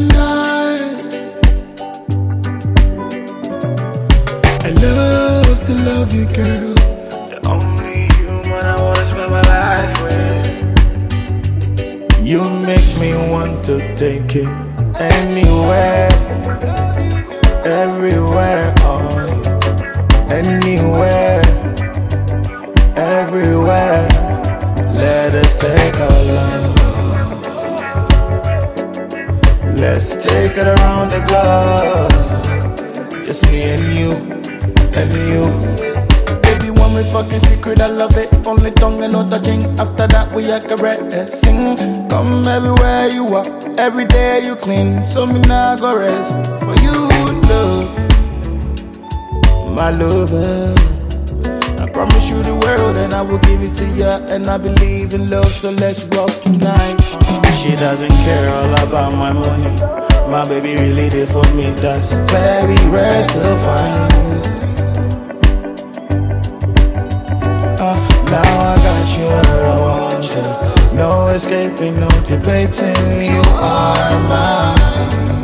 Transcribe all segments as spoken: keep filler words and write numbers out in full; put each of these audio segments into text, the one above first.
and I, I love to love you, girl. The only human I wanna spend my life with. You make me want to take it anywhere, everywhere, oh yeah. Anywhere, everywhere. Let us take our love. Let's take it around the globe. Just me and you, and you. Baby, when we fucking secret, I love it. Only tongue and no touching. After that, we are caressing. Come everywhere you are, every day you clean. So me nah go rest for you, love, my lover. I promise you the world and I will give it to you. And I believe in love, so let's rock tonight. uh-huh. She doesn't care all about my money. My baby really there for me. That's very rare to find. Uh, now I got you where I want you. No escaping, no debating. You are mine.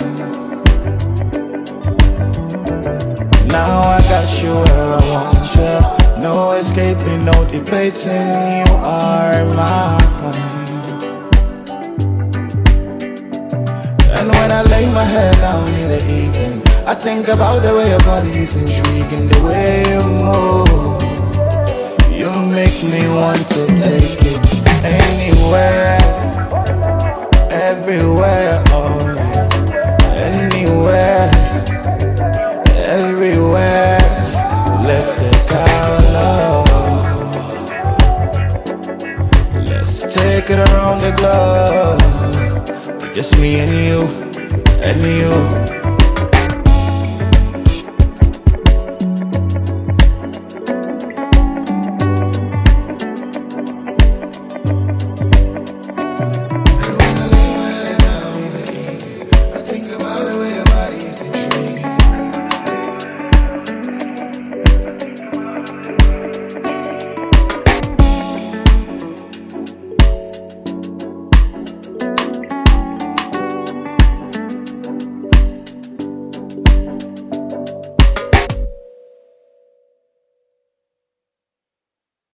Now I got you where I want you. No escaping, no debating. You are mine. And when I lay my head down in the evening, I think about the way your body is intriguing, the way you move. You make me want to take it anywhere, everywhere, oh yeah. Anywhere, everywhere. Let's take our love. Let's take it around the globe. Just me and you, and you.